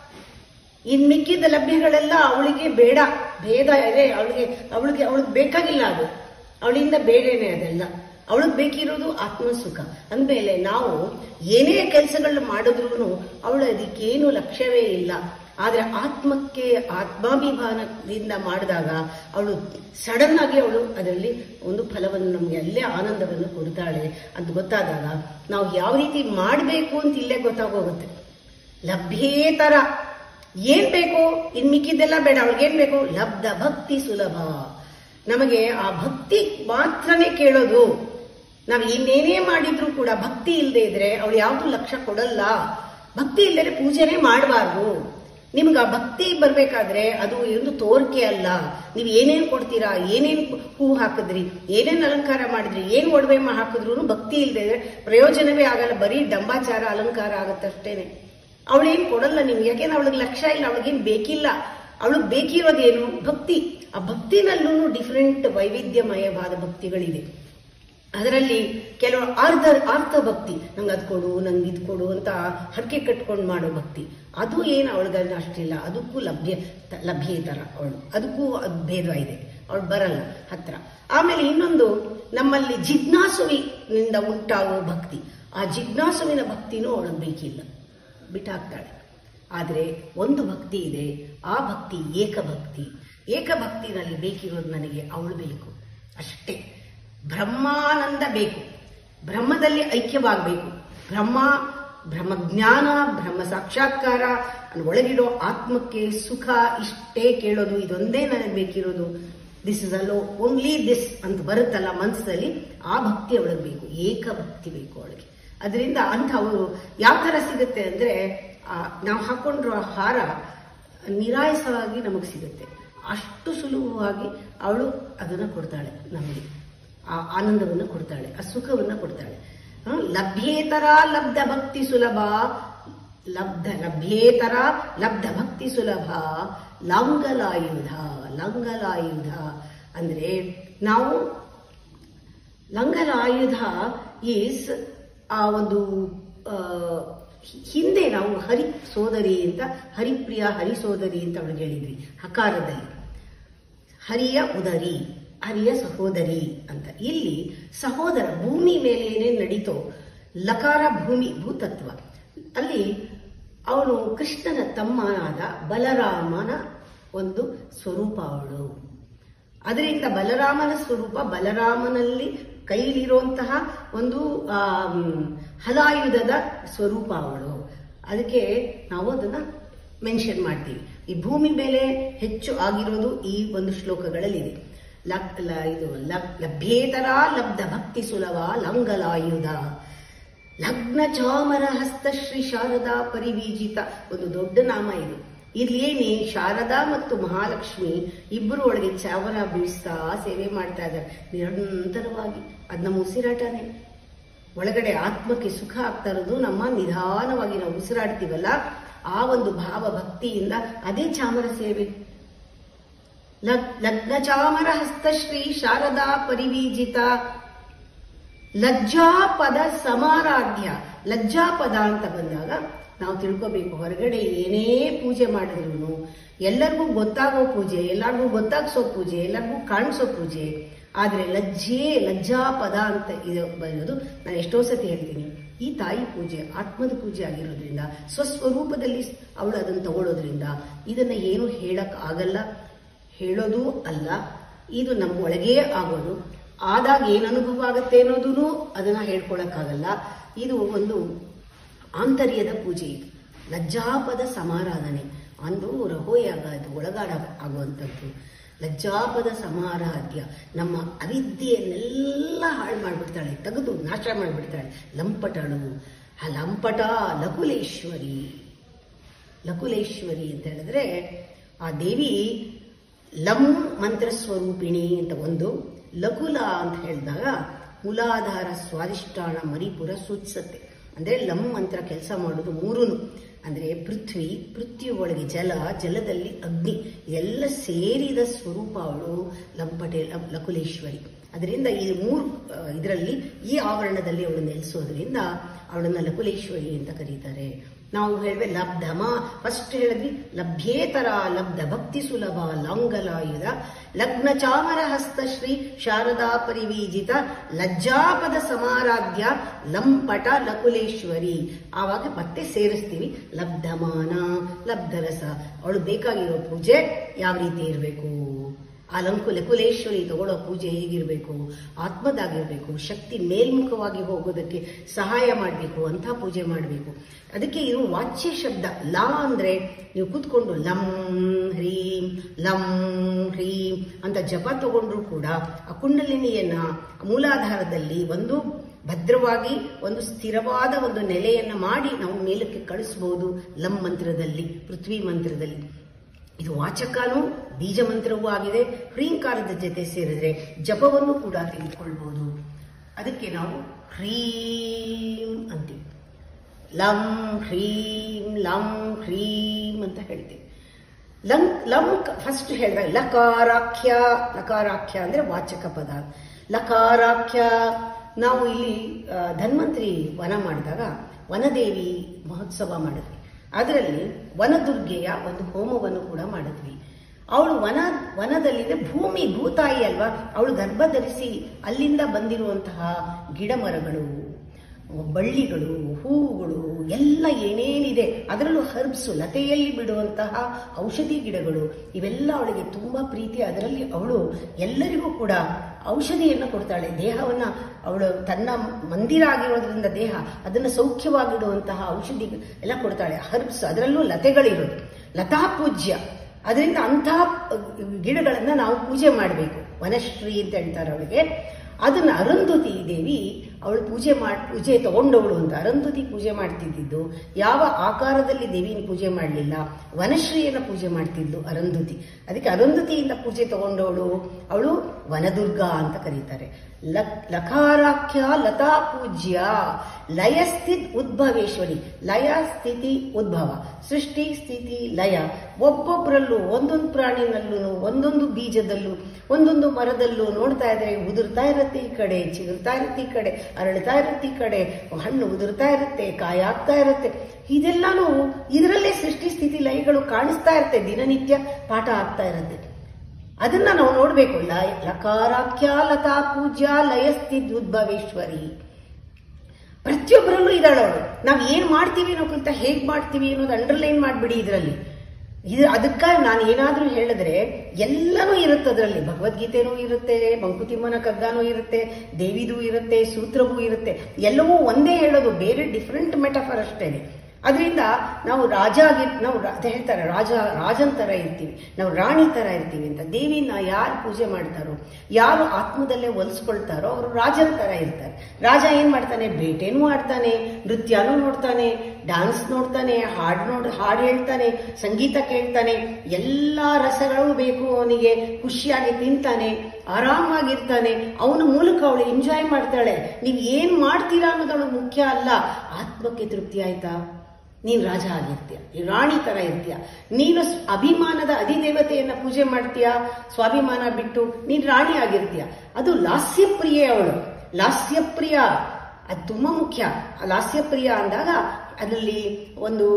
ಇನ್ ಮಿಕ್ಕಿದ ಲಭ್ಯಗಳೆಲ್ಲ ಅವಳಿಗೆ ಬೇಡ. ಭೇದ ಇದೆ ಅವಳಿಗೆ ಬೇಕಾಗಿಲ್ಲ. ಅದು ಅವಳಿಂದ ಬೇಡೇನೆ. ಅದೆಲ್ಲ ಅವಳಿಗೆ ಬೇಕಿರೋದು ಆತ್ಮಸುಖ. ಅಂದಮೇಲೆ ನಾವು ಏನೇ ಕೆಲಸಗಳನ್ನ ಮಾಡಿದ್ರು ಅವಳು ಅದಕ್ಕೇನು ಲಕ್ಷ್ಯವೇ ಇಲ್ಲ. ಆದ್ರೆ ಆತ್ಮಕ್ಕೆ ಆತ್ಮಾಭಿಮಾನದಿಂದ ಮಾಡಿದಾಗ ಅವಳು ಸಡನ್ ಆಗಿ ಅವಳು ಅದರಲ್ಲಿ ಒಂದು ಫಲವನ್ನು, ನಮ್ಗೆ ಅಲ್ಲೇ ಆನಂದವನ್ನು ಕೊಡ್ತಾಳೆ ಅಂತ ಗೊತ್ತಾದಾಗ ನಾವು ಯಾವ ರೀತಿ ಮಾಡಬೇಕು ಅಂತ ಇಲ್ಲೇ ಗೊತ್ತಾಗೋಗುತ್ತೆ. ಲಭ್ಯೇತರ. ಏನ್ ಬೇಕು, ಇನ್ ಮಿಕ್ಕಿದ್ದೆಲ್ಲ ಬೇಡ. ಅವಳಿಗೇನ್ ಬೇಕು, ಲಬ್ಧ ಭಕ್ತಿ ಸುಲಭ. ನಮಗೆ ಆ ಭಕ್ತಿ ಮಾತ್ರನೇ ಕೇಳೋದು. ನಾವು ಇನ್ನೇನೇ ಮಾಡಿದ್ರು ಕೂಡ ಭಕ್ತಿ ಇಲ್ಲದೆ ಇದ್ರೆ ಅವಳು ಯಾವ್ದು ಲಕ್ಷ್ಯ ಕೊಡಲ್ಲ. ಭಕ್ತಿ ಇಲ್ಲದೆ ಪೂಜೆನೇ ಮಾಡಬಾರ್ದು. ನಿಮ್ಗೆ ಆ ಭಕ್ತಿ ಬರ್ಬೇಕಾದ್ರೆ ಅದು ಒಂದು ತೋರಿಕೆ ಅಲ್ಲ. ನೀವು ಏನೇನ್ ಕೊಡ್ತೀರಾ, ಏನೇನ್ ಹೂ ಹಾಕಿದ್ರಿ, ಏನೇನ್ ಅಲಂಕಾರ ಮಾಡಿದ್ರಿ, ಏನ್ ಒಡವೆ ಹಾಕಿದ್ರು ಭಕ್ತಿ ಇಲ್ಲದೆ ಪ್ರಯೋಜನವೇ ಆಗಲ್ಲ. ಬರೀ ಡಂಬಾಚಾರ ಅಲಂಕಾರ ಆಗತ್ತಷ್ಟೇನೆ. ಅವಳೇನ್ ಕೊಡಲ್ಲ ನಿಮ್ಗೆ. ಯಾಕೆಂದ್ರೆ ಅವಳಿಗೆ ಲಕ್ಷ್ಯ ಇಲ್ಲ, ಅವಳಿಗೇನ್ ಬೇಕಿಲ್ಲ. ಅವಳಿಗೆ ಬೇಕಿರೋದೇನು, ಭಕ್ತಿ. ಆ ಭಕ್ತಿನಲ್ಲೂ ಡಿಫರೆಂಟ್ ವೈವಿಧ್ಯಮಯವಾದ ಭಕ್ತಿಗಳಿದೆ. ಅದರಲ್ಲಿ ಕೆಲವು ಅರ್ಥ ಭಕ್ತಿ, ನಂಗೆ ಅದ್ ಕೊಡು, ನಂಗೆ ಇದು ಕೊಡು ಅಂತ ಹರಕೆ ಕಟ್ಕೊಂಡು ಮಾಡೋ ಭಕ್ತಿ, ಅದು ಏನು ಅವಳಿಗೆ ಅಷ್ಟಿಲ್ಲ. ಅದಕ್ಕೂ ಲಭ್ಯೇತರ ಅವಳು, ಅದಕ್ಕೂ ಭೇದ ಇದೆ. ಅವಳು ಬರಲ್ಲ ಹತ್ರ. ಆಮೇಲೆ ಇನ್ನೊಂದು, ನಮ್ಮಲ್ಲಿ ಜಿಜ್ಞಾಸುವಿನಿಂದ ಉಂಟಾಗುವ ಭಕ್ತಿ. ಆ ಜಿಜ್ಞಾಸುವಿನ ಭಕ್ತಿನೂ ಅವಳಿಗೆ ಬೇಕಿಲ್ಲ, ಬಿಟ್ಟಾಕ್ತಾಳೆ. ಆದ್ರೆ ಒಂದು ಭಕ್ತಿ ಇದೆ, ಆ ಭಕ್ತಿ ಏಕಭಕ್ತಿ. ಏಕಭಕ್ತಿನಲ್ಲಿ ಬೇಕಿರೋದು ನನಗೆ ಅವಳು ಬೇಕು ಅಷ್ಟೇ. ಬ್ರಹ್ಮಾನಂದ ಬೇಕು, ಬ್ರಹ್ಮದಲ್ಲಿ ಐಕ್ಯವಾಗಬೇಕು. ಬ್ರಹ್ಮಜ್ಞಾನ, ಬ್ರಹ್ಮ ಸಾಕ್ಷಾತ್ಕಾರ, ಒಳಗಿಡೋ ಆತ್ಮಕ್ಕೆ ಸುಖ, ಇಷ್ಟೇ ಕೇಳೋದು. ಇದೊಂದೇ ನನಗೆ ಬೇಕಿರೋದು. This is all only this ಅಂತ ಬರುತ್ತಲ್ಲ ಮನಸ್ಸಲ್ಲಿ, ಆ ಭಕ್ತಿ ಅವಳಿಗೆ ಬೇಕು. ಏಕಭಕ್ತಿ ಬೇಕು ಅವಳಿಗೆ. ಅದರಿಂದ ಅಂತ ಅವರು ಯಾವ ತರ ಸಿಗುತ್ತೆ ಅಂದ್ರೆ, ನಾವು ಹಾಕೊಂಡ್ರೋ ಹಾರ ನಿರಾಯಸವಾಗಿ ನಮಗೆ ಸಿಗುತ್ತೆ. ಅಷ್ಟು ಸುಲಭವಾಗಿ ಅವಳು ಅದನ್ನ ಕೊಡ್ತಾಳೆ ನಮಗೆ. ಆ ಆನಂದವನ್ನು ಕೊಡ್ತಾಳೆ, ಆ ಸುಖವನ್ನು ಕೊಡ್ತಾಳೆ. ಲಭ್ಯೇತರ ಲಬ್ಧ ಭಕ್ತಿ ಸುಲಭ. ಲಭ್ಯೇತರ ಲಬ್ಧ ಭಕ್ತಿ ಸುಲಭ. ಲಂಗಲಾಯುಧ. ಲಂಗಲಾಯುಧ ಅಂದ್ರೆ ನಾವು ಲಂಗಲಾಯುಧ ಈಸ್ ಆ ಒಂದು ಹಿಂದೆ ನಾವು ಹರಿ ಸೋದರಿ ಅಂತ, ಹರಿಪ್ರಿಯ ಹರಿ ಸೋದರಿ ಅಂತ ಅವಳಿಗೆ ಹೇಳಿದ್ವಿ ಹಕಾರದಲ್ಲಿ. ಹರಿಯ ಉದರಿ, ಹರಿಯ ಸಹೋದರಿ ಅಂತ. ಇಲ್ಲಿ ಸಹೋದರ, ಭೂಮಿ ಮೇಲೆ ಏನೇನು ನಡೀತೋ, ಲಕಾರ ಭೂಮಿ ಭೂತತ್ವ. ಅಲ್ಲಿ ಅವನು ಕೃಷ್ಣನ ತಮ್ಮನಾದ ಬಲರಾಮನ ಒಂದು ಸ್ವರೂಪ ಅವಳು. ಅದರಿಂದ ಬಲರಾಮನ ಸ್ವರೂಪ, ಬಲರಾಮನಲ್ಲಿ ಕೈಲಿರುವಂತಹ ಒಂದು ಹಲಾಯುಧದ ಸ್ವರೂಪ ಅವಳು. ಅದಕ್ಕೆ ನಾವು ಅದನ್ನ ಮೆನ್ಷನ್ ಮಾಡ್ತೀವಿ. ಈ ಭೂಮಿ ಮೇಲೆ ಹೆಚ್ಚು ಆಗಿರೋದು ಈ ಒಂದು ಶ್ಲೋಕಗಳಲ್ಲಿದೆ. ಇದು ಲಭ್ಯೇತರ ಲಬ್ಧ ಭಕ್ತಿ ಸುಲಭ ಲಂಗಲಾಯುಧ. ಲಗ್ನ ಚಾಮರ ಹಸ್ತ ಶ್ರೀ ಶಾರದಾ ಪರಿವೀಜಿತ. ಒಂದು ದೊಡ್ಡ ನಾಮ ಇದು. ಇಲ್ಲಿ ಏನೇ ಶಾರದಾ ಮತ್ತು ಮಹಾಲಕ್ಷ್ಮಿ ಇಬ್ಬರು ಒಳಗೆ ಚಾಮರ ಬೀಳಿಸ್ತಾ ಸೇವೆ ಮಾಡ್ತಾ ಇದ್ದಾರೆ ನಿರಂತರವಾಗಿ. ಅದ್ ನಮ್ಮ ಉಸಿರಾಟನೇ. ಒಳಗಡೆ ಆತ್ಮಕ್ಕೆ ಸುಖ ಆಗ್ತಾ ಇರೋದು ನಮ್ಮ ನಿಧಾನವಾಗಿ ನಾವು ಉಸಿರಾಡ್ತೀವಲ್ಲ, ಆ ಒಂದು ಭಾವ ಭಕ್ತಿಯಿಂದ ಅದೇ ಚಾಮರ ಸೇವೆ. ಲಗ್ನ ಚಾಮರ ಹಸ್ತ ಶ್ರೀ ಶಾರದಾ ಪರಿವೀಜಿತ. ಲಜ್ಜಾಪದ ಸಮಾರಾಧ್ಯ. ಲಜ್ಜಾಪದ ಅಂತ ಬಂದಾಗ ನಾವು ತಿಳ್ಕೋಬೇಕು, ಹೊರಗಡೆ ಏನೇ ಪೂಜೆ ಮಾಡಿದ್ರು ಎಲ್ಲರಿಗೂ ಗೊತ್ತಾಗೋ ಪೂಜೆ, ಎಲ್ಲರಿಗೂ ಗೊತ್ತಾಗ್ಸೋ ಪೂಜೆ, ಎಲ್ಲರಿಗೂ ಕಾಣಿಸೋ ಪೂಜೆ. ಆದ್ರೆ ಲಜ್ಜಾಪದ ಅಂತ ಬರೋದು ನಾನು ಎಷ್ಟೋ ಸತಿ ಹೇಳ್ತೀನಿ. ಈ ತಾಯಿ ಪೂಜೆ ಆತ್ಮದ ಪೂಜೆ ಆಗಿರೋದ್ರಿಂದ, ಸ್ವಸ್ವರೂಪದಲ್ಲಿ ಅವಳು ಅದನ್ನು ತಗೊಳ್ಳೋದ್ರಿಂದ ಇದನ್ನ ಏನು ಹೇಳಕ್ ಆಗಲ್ಲ, ಹೇಳೋದು ಅಲ್ಲ. ಇದು ನಮ್ಮ ಒಳಗೇ ಆಗೋದು. ಆದಾಗ ಏನು ಅನುಭವ ಆಗುತ್ತೆ ಅನ್ನೋದೂ ಅದನ್ನ ಹೇಳ್ಕೊಳಕ್ಕಾಗಲ್ಲ. ಇದು ಒಂದು ಆಂತರ್ಯದ ಪೂಜೆ. ಇದು ಲಜ್ಜಾಪದ ಸಮಾರಾಧನೆ ಅಂದು ರಹೋಯಾಗ, ಇದು ಒಳಗಾಡ ಆಗುವಂಥದ್ದು. ಲಜ್ಜಾಪದ ಸಮಾರಾಧ್ಯ, ನಮ್ಮ ಅವಿದ್ಯೆಯನ್ನೆಲ್ಲ ಹಾಳು ಮಾಡಿಬಿಡ್ತಾಳೆ, ತೆಗೆದು ನಾಶ ಮಾಡಿಬಿಡ್ತಾಳೆ. ಲಂಪಟಳು, ಆ ಲಂಪಟ ಲಕುಲೇಶ್ವರಿ. ಲಕುಲೇಶ್ವರಿ ಅಂತ ಹೇಳಿದ್ರೆ ಆ ದೇವಿ ಲಂ ಮಂತ್ರ ಸ್ವರೂಪಿಣಿ ಅಂತ ಒಂದು, ಲಕುಲ ಅಂತ ಹೇಳಿದಾಗ ಮೂಲಾಧಾರ ಸ್ವಾದಿಷ್ಠಾನ ಮರಿಪುರ ಸೂಚಿಸುತ್ತೆ. ಅಂದ್ರೆ ಲಂ ಮಂತ್ರ ಕೆಲಸ ಮಾಡೋದು ಮೂರುನು, ಅಂದ್ರೆ ಪೃಥ್ವಿ, ಪೃಥ್ವಿ ಒಳಗೆ ಜಲ, ಜಲದಲ್ಲಿ ಅಗ್ನಿ, ಎಲ್ಲ ಸೇರಿದ ಸ್ವರೂಪ ಅವಳು ಲಂಪಟೆ ಲಕುಲೇಶ್ವರಿ. ಅದರಿಂದ ಈ ಮೂರು ಇದರಲ್ಲಿ ಈ ಆವರಣದಲ್ಲಿ ಅವಳು ನೆಲೆಸೋದ್ರಿಂದ ಅವಳನ್ನ ಲಕುಲೇಶ್ವರಿ ಅಂತ ಕರೀತಾರೆ. ನಾವು ಹೇಳ್ವೆ ಲಬ್ಧಮ, ಫಸ್ಟ್ ಹೇಳಿದ್ವಿ ಲಭ್ಯೇತರ ಲಬ್ಧ ಭಕ್ತಿ ಸುಲಭ ಲಾಂಗಲಾಯುಧ ಲಗ್ನ ಚಾಮರ ಹಸ್ತ ಶ್ರೀ ಶಾರದಾ ಪರಿವೀಜಿತ ಲಜ್ಜಾಪದ ಸಮಾರಾಧ್ಯ ಲಂಪಟ ಲಕುಲೇಶ್ವರಿ. ಆವಾಗ ಮತ್ತೆ ಸೇರಿಸ್ತೀವಿ ಲಬ್ಧಮಾನ, ಲಬ್ಧರಸ. ಅವಳು ಬೇಕಾಗಿರೋ ಪೂಜೆ ಯಾವ ರೀತಿ ಇರಬೇಕು, ಆ ಲಕುಲೇಶ್ವರಿ ತಗೊಳ್ಳೋ ಪೂಜೆ ಹೇಗಿರಬೇಕು, ಆತ್ಮದಾಗಿರ್ಬೇಕು, ಶಕ್ತಿ ಮೇಲ್ಮುಖವಾಗಿ ಹೋಗೋದಕ್ಕೆ ಸಹಾಯ ಮಾಡಬೇಕು ಅಂತ ಪೂಜೆ ಮಾಡಬೇಕು. ಅದಕ್ಕೆ ಇರೋ ವಾಚ್ಯ ಶಬ್ದ ಲಾ ಅಂದ್ರೆ ನೀವು ಕೂತ್ಕೊಂಡು ಲಂ ಹ್ರೀಂ ಲಂ ಹ್ರೀಂ ಅಂತ ಜಪ ತಗೊಂಡ್ರು ಕೂಡ ಆ ಕುಂಡಲಿನಿಯನ್ನ ಮೂಲಾಧಾರದಲ್ಲಿ ಒಂದು ಭದ್ರವಾಗಿ ಒಂದು ಸ್ಥಿರವಾದ ಒಂದು ನೆಲೆಯನ್ನ ಮಾಡಿ ನಾವು ಮೇಲಕ್ಕೆ ಕಳಿಸಬಹುದು. ಲಂ ಮಂತ್ರದಲ್ಲಿ, ಪೃಥ್ವಿ ಮಂತ್ರದಲ್ಲಿ ಇದು ವಾಚಕನೂ ಬೀಜ ಮಂತ್ರವೂ ಆಗಿದೆ. ಹ್ರೀಂಕಾರದ ಜೊತೆ ಸೇರಿದ್ರೆ ಜಪವನ್ನು ಕೂಡ ತೆಗೆದುಕೊಳ್ಬಹುದು. ಅದಕ್ಕೆ ನಾವು ಹ್ರೀಂ ಅಂತೀವಿ. ಲಂ ಹ್ರೀಂ ಲಂ ಹ್ರೀಂ ಅಂತ ಹೇಳ್ತೀವಿ. ಲಂ ಫಸ್ಟ್ ಹೇಳಿದಾಗ ಲಕಾರಾಖ್ಯ, ಲಕಾರಾಖ್ಯ ಅಂದ್ರೆ ವಾಚಕ ಪದ. ಲಕಾರಾಖ್ಯ ನಾವು ಇಲ್ಲಿ ಧನ್ವಂತರಿ ವನ ಮಾಡಿದಾಗ ವನದೇವಿ ಮಹೋತ್ಸವ ಮಾಡಿದ್ವಿ. ಅದರಲ್ಲಿ ವನದುರ್ಗೆಯ ಒಂದು ಹೋಮವನ್ನು ಕೂಡ ಮಾಡಿದ್ವಿ. ಅವಳು ವನದಲ್ಲಿದೆ, ಭೂಮಿ ಭೂತಾಯಿ ಅಲ್ವಾ, ಅವಳು ಗರ್ಭ ಧರಿಸಿ ಅಲ್ಲಿಂದ ಬಂದಿರುವಂತಹ ಗಿಡ ಮರಗಳು, ಬಳ್ಳಿಗಳು, ಹೂವುಗಳು ಎಲ್ಲ ಏನೇನಿದೆ, ಅದರಲ್ಲೂ ಹರ್ಬ್ಸು, ಲತೆಯಲ್ಲಿ ಬಿಡುವಂತಹ ಔಷಧಿ ಗಿಡಗಳು, ಇವೆಲ್ಲ ಅವಳಿಗೆ ತುಂಬಾ ಪ್ರೀತಿ. ಅದರಲ್ಲಿ ಅವಳು ಎಲ್ಲರಿಗೂ ಕೂಡ ಔಷಧಿಯನ್ನು ಕೊಡ್ತಾಳೆ. ದೇಹವನ್ನ ಅವಳು ತನ್ನ ಮಂದಿರ ಆಗಿರೋದ್ರಿಂದ ದೇಹ ಅದನ್ನು ಸೌಖ್ಯವಾಗಿಡುವಂತಹ ಔಷಧಿ ಎಲ್ಲ ಕೊಡ್ತಾಳೆ. ಹರ್ಬ್ಸ್, ಅದರಲ್ಲೂ ಲತೆಗಳಿರೋದು, ಲತಾ ಪೂಜ್ಯ. ಅದರಿಂದ ಅಂತಹ ಗಿಡಗಳನ್ನ ನಾವು ಪೂಜೆ ಮಾಡಬೇಕು. ವನಶ್ರೀ ಅಂತ ಹೇಳ್ತಾರೆ ಅವಳಿಗೆ. ಅದನ್ನ ಅರುಂಧತಿ ದೇವಿ ಅವಳು ಪೂಜೆ ತಗೊಂಡವಳು ಅಂತ. ಅರುಂಧತಿ ಪೂಜೆ ಮಾಡ್ತಿದ್ದು ಯಾವ ಆಕಾರದಲ್ಲಿ ದೇವಿನ ಪೂಜೆ ಮಾಡಲಿಲ್ಲ, ವನಶ್ರೀಯನ್ನ ಪೂಜೆ ಮಾಡ್ತಿದ್ಲು ಅರುಂಧತಿ. ಅದಕ್ಕೆ ಅರುಂಧತಿಯಿಂದ ಪೂಜೆ ತಗೊಂಡವಳು ಅವಳು ವನದುರ್ಗಾ ಅಂತ ಕರೀತಾರೆ. ಲಕಾರಾಖ್ಯ ಲತಾ ಪೂಜ್ಯ ಲಯಸ್ಥಿತ್ ಉದ್ಭವೇಶ್ವರಿ. ಲಯ ಸ್ಥಿತಿ ಉದ್ಭವ, ಸೃಷ್ಟಿ ಸ್ಥಿತಿ ಲಯ. ಒಬ್ಬೊಬ್ಬರಲ್ಲೂ ಒಂದೊಂದು ಪ್ರಾಣಿನಲ್ಲೂ ಒಂದೊಂದು ಬೀಜದಲ್ಲೂ ಒಂದೊಂದು ಮರದಲ್ಲೂ ನೋಡ್ತಾ ಇದ್ರೆ ಉದುರ್ತಾ ಇರುತ್ತೆ ಈ ಕಡೆ, ಚಿಗುರ್ತಾ ಇರುತ್ತೆ ಈ ಕಡೆ, ಅರಳ್ತಾ ಇರುತ್ತೆ ಈ ಕಡೆ, ಹಣ್ಣು ಉದುರ್ತಾ ಇರುತ್ತೆ, ಕಾಯಿ ಆಗ್ತಾ ಇರುತ್ತೆ. ಇದೆಲ್ಲಾನು ಇದರಲ್ಲೇ ಸೃಷ್ಟಿ ಸ್ಥಿತಿ ಲಯಗಳು ಕಾಣಿಸ್ತಾ ಇರುತ್ತೆ, ದಿನನಿತ್ಯ ಪಾಠ ಆಗ್ತಾ ಇರುತ್ತೆ. ಅದನ್ನ ನಾವು ನೋಡ್ಬೇಕು. ಲಕಾರಾಖ್ಯ ಲತಾ ಪೂಜ್ಯ ಲಯಸ್ಥಿತ್ ಉದ್ಭವೇಶ್ವರಿ. ಪ್ರತಿಯೊಬ್ಬರಲ್ಲೂ ಇದ್ದಾಳವಳು. ನಾವ್ ಏನ್ ಮಾಡ್ತೀವಿ ಅನ್ನೋಕ್ಕಿಂತ ಹೇಗ್ ಮಾಡ್ತೀವಿ ಅನ್ನೋದು ಅಂಡರ್ಲೈನ್ ಮಾಡ್ಬಿಡಿ ಇದರಲ್ಲಿ. ಅದಕ್ಕಾಗಿ ನಾನು ಏನಾದ್ರೂ ಹೇಳಿದ್ರೆ ಎಲ್ಲನೂ ಇರುತ್ತೆ ಅದರಲ್ಲಿ. ಭಗವದ್ಗೀತೆನೂ ಇರುತ್ತೆ, ಮಂಕುತಿಮ್ಮನ ಕಗ್ಗಾನೂ ಇರುತ್ತೆ, ದೇವಿದೂ ಇರುತ್ತೆ, ಸೂತ್ರವೂ ಇರುತ್ತೆ. ಎಲ್ಲವೂ ಒಂದೇ ಹೇಳೋದು, ಬೇರೆ ಡಿಫ್ರೆಂಟ್ ಮೆಟಫರ್ ಅಷ್ಟೇನೆ. ಅದರಿಂದ ನಾವು ನಾವು ಹೇಳ್ತಾರೆ ರಾಜನ್ ತರ ಇರ್ತೀವಿ, ನಾವು ರಾಣಿ ತರ ಇರ್ತೀವಿ ಅಂತ. ದೇವಿನ ಯಾರು ಪೂಜೆ ಮಾಡ್ತಾರೋ, ಯಾರು ಆತ್ಮದಲ್ಲೇ ಒಲಿಸ್ಕೊಳ್ತಾರೋ ಅವರು ರಾಜನ್ ತರ ಇರ್ತಾರೆ. ರಾಜ ಏನ್ ಮಾಡ್ತಾನೆ, ಬೇಟೆನೂ ಆಡ್ತಾನೆ, ನೃತ್ಯನೂ ನೋಡ್ತಾನೆ, ಡಾನ್ಸ್ ನೋಡ್ತಾನೆ, ಹಾಡು ಹೇಳ್ತಾನೆ, ಸಂಗೀತ ಕೇಳ್ತಾನೆ, ಎಲ್ಲಾ ರಸಗಳು ಬೇಕು ಅವನಿಗೆ, ಖುಷಿಯಾಗಿ ತಿಂತಾನೆ, ಆರಾಮಾಗಿರ್ತಾನೆ. ಅವನ ಮೂಲಕ ಅವಳು ಎಂಜಾಯ್ ಮಾಡ್ತಾಳೆ. ನೀವ್ ಏನ್ ಮಾಡ್ತೀರಾ ಅನ್ನೋದವಳು ಮುಖ್ಯ ಅಲ್ಲ. ಆತ್ಮಕ್ಕೆ ತೃಪ್ತಿ ಆಯ್ತಾ, ನೀನ್ ರಾಜ ಆಗಿರ್ತೀಯ, ರಾಣಿ ತರ ಇರ್ತೀಯ. ನೀನು ಅಭಿಮಾನದ ಅಧಿದೇವತೆಯನ್ನ ಪೂಜೆ ಮಾಡ್ತೀಯ, ಸ್ವಾಭಿಮಾನ ಬಿಟ್ಟು ನೀನ್ ರಾಣಿ ಆಗಿರ್ತೀಯ. ಅದು ಲಾಸ್ಯಪ್ರಿಯೆ ಅವಳು, ಲಾಸ್ಯಪ್ರಿಯ. ಅದು ತುಂಬಾ ಮುಖ್ಯ. ಲಾಸ್ಯಪ್ರಿಯ ಅಂದಾಗ ಅದರಲ್ಲಿ ಒಂದು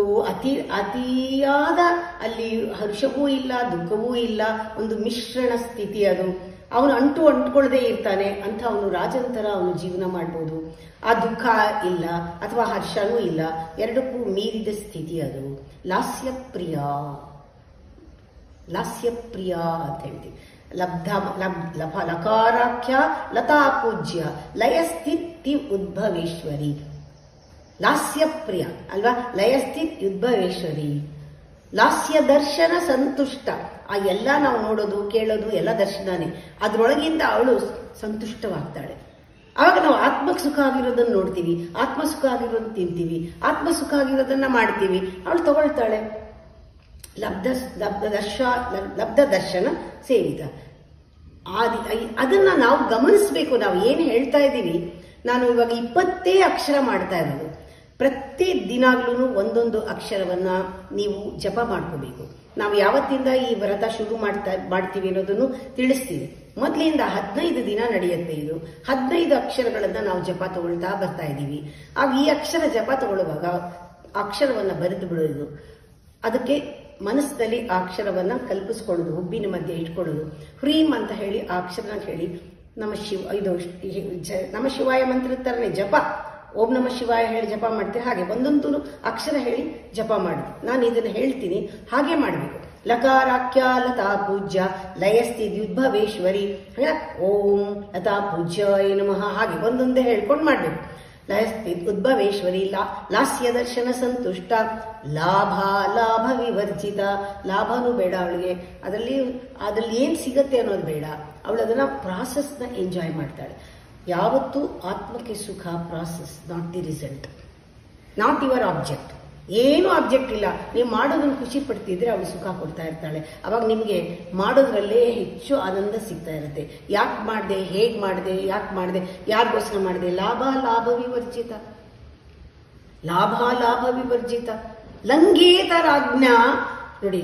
ಅತಿಯಾದ ಅಲ್ಲಿ ಹರ್ಷವೂ ಇಲ್ಲ, ದುಃಖವೂ ಇಲ್ಲ, ಒಂದು ಮಿಶ್ರಣ ಸ್ಥಿತಿ ಅದು. ಅವನು ಅಂಟ್ಕೊಳ್ಳದೆ ಇರ್ತಾನೆ ಅಂತ ಅವನು ರಾಜಂತರ ಅವನು ಜೀವನ ಮಾಡ್ಬೋದು. ಆ ದುಃಖ ಇಲ್ಲ ಅಥವಾ ಹರ್ಷನೂ ಇಲ್ಲ, ಎರಡಕ್ಕೂ ಮೀರಿದ ಸ್ಥಿತಿ ಅದು. ಲಾಸ್ಯಪ್ರಿಯ ಅಂತ ಹೇಳ್ತೀವಿ. ಲಕಾರಾಖ್ಯ ಲತಾ ಪೂಜ್ಯ ಲಯಸ್ಥಿತಿ ಉದ್ಭವೇಶ್ವರಿ. ಲಾಸ್ಯಪ್ರಿಯ ಅಲ್ವಾ, ಲಯಸ್ಥಿತ್ ಉದ್ಭವೇಶ್ವರಿ. ಲಾಸ್ಯ ದರ್ಶನ ಸಂತುಷ್ಟ. ಆ ಎಲ್ಲ ನಾವು ನೋಡೋದು ಕೇಳೋದು ಎಲ್ಲ ದರ್ಶನನೇ. ಅದ್ರೊಳಗಿಂದ ಅವಳು ಸಂತುಷ್ಟವಾಗ್ತಾಳೆ. ಆವಾಗ ನಾವು ಆತ್ಮಕ್ಕೆ ಸುಖ ಆಗಿರೋದನ್ನ ನೋಡ್ತೀವಿ, ಆತ್ಮ ಸುಖ ಆಗಿರೋದನ್ನ ತಿಂತೀವಿ, ಆತ್ಮ ಸುಖ ಆಗಿರೋದನ್ನ ಮಾಡ್ತೀವಿ. ಅವಳು ತಗೊಳ್ತಾಳೆ. ಲಬ್ಧ ದರ್ಶನ ಸೇವಿತ. ಅದನ್ನ ನಾವು ಗಮನಿಸ್ಬೇಕು. ನಾವು ಏನು ಹೇಳ್ತಾ ಇದ್ದೀವಿ, ನಾನು ಇವಾಗ 20 ಅಕ್ಷರ ಮಾಡ್ತಾ ಇರೋದು. ಪ್ರತಿ ದಿನಾಗ್ಲೂ ಒಂದೊಂದು ಅಕ್ಷರವನ್ನ ನೀವು ಜಪ ಮಾಡ್ಕೋಬೇಕು. ನಾವು ಯಾವತ್ತಿಂದ ಈ ವ್ರತ ಶುರು ಮಾಡ್ತೀವಿ ಅನ್ನೋದನ್ನು ತಿಳಿಸ್ತೀವಿ. ಮೊದಲಿಂದ 15 ದಿನ ನಡೆಯುತ್ತೆ ಇದು. 15 ಅಕ್ಷರಗಳನ್ನ ನಾವು ಜಪ ತಗೊಳ್ತಾ ಬರ್ತಾ ಇದ್ದೀವಿ. ಆಗ ಈ ಅಕ್ಷರ ಜಪ ತಗೊಳ್ಳುವಾಗ ಅಕ್ಷರವನ್ನ ಬರೆದು ಬಿಡೋದು, ಅದಕ್ಕೆ ಮನಸ್ಸಿನಲ್ಲಿ ಆ ಅಕ್ಷರವನ್ನ ಕಲ್ಪಿಸ್ಕೊಳ್ಳೋದು, ಹುಬ್ಬಿನ ಮಧ್ಯೆ ಇಟ್ಕೊಳ್ಳೋದು. ಹ್ರೀಂ ಅಂತ ಹೇಳಿ ಆ ಅಕ್ಷರನ ಹೇಳಿ ನಮ ಶಿವಾಯ ಮಂತ್ರದ ತರನೇ ಜಪ, ಓಂ ನಮ ಶಿವಾಯ ಹೇಳಿ ಜಪ ಮಾಡ್ತೀವಿ. ಹಾಗೆ ಒಂದೊಂದು ಅಕ್ಷರ ಹೇಳಿ ಜಪ ಮಾಡಿ. ನಾನು ಇದನ್ನ ಹೇಳ್ತೀನಿ, ಹಾಗೆ ಮಾಡಬೇಕು. ಲಕಾರಾಖ್ಯ ಲತಾ ಪೂಜ್ಯ ಲಯಸ್ತಿ ದ್ಯುದ್ಭವೇಶ್ವರಿ, ಓಂ ಲತಾ ಪೂಜ್ಯಾಯ ನಮಃ, ಹಾಗೆ ಒಂದೊಂದೇ ಹೇಳ್ಕೊಂಡು ಮಾಡ್ಬೇಕು. ಲಯಸ್ತಿ ಉದ್ಭವೇಶ್ವರಿ, ಲಾಸ್ಯ ದರ್ಶನ ಸಂತುಷ್ಟ, ಲಾಭ ವಿವರ್ಜಿತ. ಲಾಭನೂ ಬೇಡ ಅವಳಿಗೆ, ಅದ್ರಲ್ಲಿ ಏನ್ ಸಿಗತ್ತೆ ಅನ್ನೋದು ಬೇಡ. ಅವಳು ಅದನ್ನ ಪ್ರಾಸೆಸ್ನ ಎಂಜಾಯ್ ಮಾಡ್ತಾಳೆ. ಯಾವತ್ತೂ ಆತ್ಮಕ್ಕೆ ಸುಖ process, not the result, not your object. ಏನು ಆಬ್ಜೆಕ್ಟ್ ಇಲ್ಲ. ನೀವು ಮಾಡೋದನ್ನು ಖುಷಿ ಪಡ್ತಿದ್ರೆ ಅವಳು ಸುಖ ಕೊಡ್ತಾ ಇರ್ತಾಳೆ. ಅವಾಗ ನಿಮಗೆ ಮಾಡೋದ್ರಲ್ಲೇ ಹೆಚ್ಚು ಆನಂದ ಸಿಗ್ತಾ ಇರುತ್ತೆ. ಯಾಕೆ ಮಾಡಿದೆ, ಹೇಗ್ ಮಾಡಿದೆ, ಯಾಕೆ ಮಾಡಿದೆ, ಯಾರಿಗೋಸ್ಕರ ಮಾಡಿದೆ. ಲಾಭ ವಿವರ್ಜಿತ, ಲಾಭ ವಿವರ್ಜಿತ. ಲಂಘೇತರಾಜ್ಞಾ ನೋಡಿ,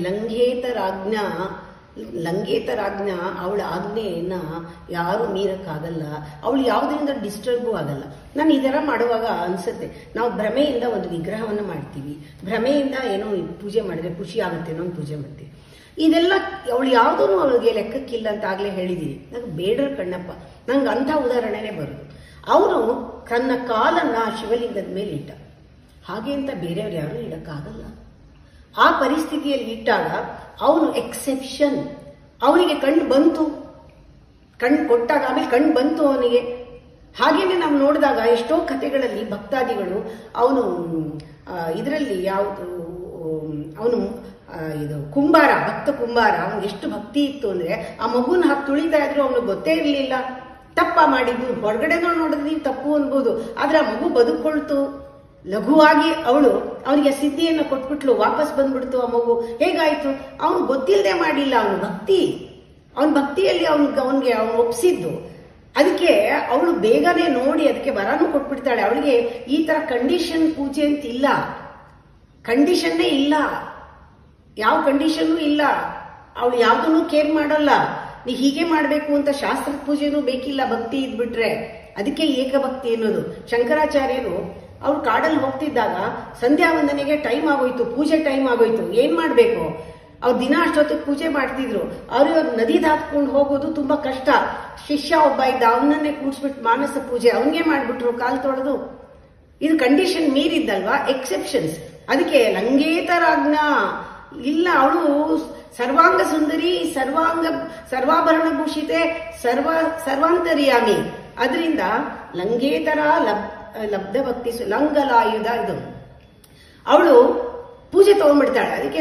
ಲಂಘೇತರಾಜ್ಞಾ ಅವಳ ಆಜ್ಞೆಯನ್ನ ಯಾರು ಮೀರಕ್ಕಾಗಲ್ಲ. ಅವಳು ಯಾವುದರಿಂದ ಡಿಸ್ಟರ್ಬು ಆಗಲ್ಲ. ನಾನು ಈ ಥರ ಮಾಡುವಾಗ ಅನ್ಸುತ್ತೆ, ನಾವು ಭ್ರಮೆಯಿಂದ ಒಂದು ವಿಗ್ರಹವನ್ನು ಮಾಡ್ತೀವಿ, ಭ್ರಮೆಯಿಂದ ಏನೋ ಪೂಜೆ ಮಾಡಿದ್ರೆ ಖುಷಿ ಆಗುತ್ತೆ ಅನ್ನೋ ಒಂದು ಪೂಜೆ ಮಾಡ್ತೀವಿ. ಇದೆಲ್ಲ ಅವಳು ಯಾವುದೂ ಅವಳಿಗೆ ಲೆಕ್ಕಕ್ಕಿಲ್ಲ ಅಂತ ಆಗ್ಲೇ ಹೇಳಿದೀನಿ. ನಂಗೆ ಬೇಡ್ರ ಕಣ್ಣಪ್ಪ, ನಂಗೆ ಅಂಥ ಉದಾಹರಣೆನೇ ಬರೋದು. ಅವನು ತನ್ನ ಕಾಲನ್ನ ಶಿವಲಿಂಗದ ಮೇಲೆ ಇಟ್ಟ. ಹಾಗೆ ಅಂತ ಬೇರೆಯವ್ರು ಯಾರು ಇಡಕ್ಕಾಗಲ್ಲ. ಆ ಪರಿಸ್ಥಿತಿಯಲ್ಲಿ ಇಟ್ಟಾಗ ಅವನು ಎಕ್ಸೆಪ್ಷನ್. ಅವನಿಗೆ ಕಣ್ಣು ಬಂತು, ಕಣ್ಣು ಕೊಟ್ಟಾಗ ಆಮೇಲೆ ಕಣ್ಣು ಬಂತು ಅವನಿಗೆ. ಹಾಗೇನೆ ನಾವು ನೋಡಿದಾಗ ಎಷ್ಟೋ ಕಥೆಗಳಲ್ಲಿ ಭಕ್ತಾದಿಗಳು ಅವನು ಇದರಲ್ಲಿ ಯಾವುದು ಅವನು ಇದು ಕುಂಬಾರ, ಭಕ್ತ ಕುಂಬಾರ, ಅವನಿಗೆ ಎಷ್ಟು ಭಕ್ತಿ ಇತ್ತು ಅಂದ್ರೆ ಆ ಮಗುನ ಹಾಕಿ ತುಳಿತಾ ಇದ್ರು ಅವನಿಗೆ ಗೊತ್ತೇ ಇರಲಿಲ್ಲ ತಪ್ಪ ಮಾಡಿದ್ದು. ಹೊರಗಡೆನೋ ನೋಡಿದ್ರೆ ನೀವು ತಪ್ಪು ಅನ್ಬೋದು, ಆದ್ರೆ ಆ ಮಗು ಬದುಕೊಳ್ತು. ಲಘುವಾಗಿ ಅವನಿಗೆ ಸಿದ್ಧಿಯನ್ನು ಕೊಟ್ಬಿಟ್ಲು, ವಾಪಸ್ ಬಂದ್ಬಿಡ್ತು ಆ ಮಗು. ಹೇಗಾಯ್ತು? ಅವನು ಗೊತ್ತಿಲ್ಲದೆ ಮಾಡಿಲ್ಲ, ಅವನು ಭಕ್ತಿಯಲ್ಲಿ ಅವನಿಗೆ ಒಪ್ಸಿದ್ದು. ಅದಕ್ಕೆ ಅವಳು ಬೇಗನೆ ನೋಡಿ ಅದಕ್ಕೆ ವರನೂ ಕೊಟ್ಬಿಡ್ತಾಳೆ. ಅವಳಿಗೆ ಈ ತರ ಕಂಡೀಷನ್ ಪೂಜೆ ಅಂತ ಇಲ್ಲ, ಕಂಡೀಷನ್ನೇ ಇಲ್ಲ, ಯಾವ ಕಂಡೀಷನ್ನೂ ಇಲ್ಲ. ಅವಳು ಯಾವ್ದನ್ನು ಕೇರ್ ಮಾಡಲ್ಲ. ನೀ ಹೀಗೆ ಮಾಡ್ಬೇಕು ಅಂತ ಶಾಸ್ತ್ರದ ಪೂಜೆನೂ ಬೇಕಿಲ್ಲ, ಭಕ್ತಿ ಇದ್ಬಿಟ್ರೆ. ಅದಕ್ಕೆ ಏಕಭಕ್ತಿ ಅನ್ನೋದು. ಶಂಕರಾಚಾರ್ಯರು ಅವ್ರು ಕಾಡಲ್ಲಿ ಹೋಗ್ತಿದ್ದಾಗ ಸಂಧ್ಯಾ ವಂದನೆಗೆ ಟೈಮ್ ಆಗೋಯ್ತು, ಪೂಜೆ ಟೈಮ್ ಆಗೋಯ್ತು. ಏನ್ ಮಾಡ್ಬೇಕು? ಅವ್ರು ದಿನ ಅಷ್ಟೊತ್ತಿಗೆ ಪೂಜೆ ಮಾಡ್ತಿದ್ರು. ಅವ್ರು ನದಿ ದಾಟ್ಕೊಂಡು ಹೋಗೋದು ತುಂಬಾ ಕಷ್ಟ. ಶಿಷ್ಯ ಒಬ್ಬ ಇದ್ದ, ಅವನನ್ನೇ ಕೂಡ್ಸ್ಬಿಟ್ಟು ಮಾನಸ ಪೂಜೆ ಅವನಿಗೆ ಮಾಡ್ಬಿಟ್ರು, ಕಾಲ್ ತೊಳೆದು. ಇದು ಕಂಡೀಷನ್ ಮೀರಿದ್ದಲ್ವಾ, ಎಕ್ಸೆಪ್ಷನ್ಸ್. ಅದಕ್ಕೆ ಲಂಘೇತರಾಜ್ಞಾ ಇಲ್ಲ. ಅವಳು ಸರ್ವಾಂಗ ಸುಂದರಿ, ಸರ್ವಾಭರಣ ಭೂಷಿತೆ, ಸರ್ವಾಂತರ್ಯಾಮಿ. ಅದರಿಂದ ಲಂಘೇತರ ಲಬ್ಧ ಭಕ್ತಿ ಲಂಗಲಾಯುಧ. ಇದು ಅವಳು ಪೂಜೆ ತಗೊಂಡ್ಬಿಡ್ತಾಳೆ. ಅದಕ್ಕೆ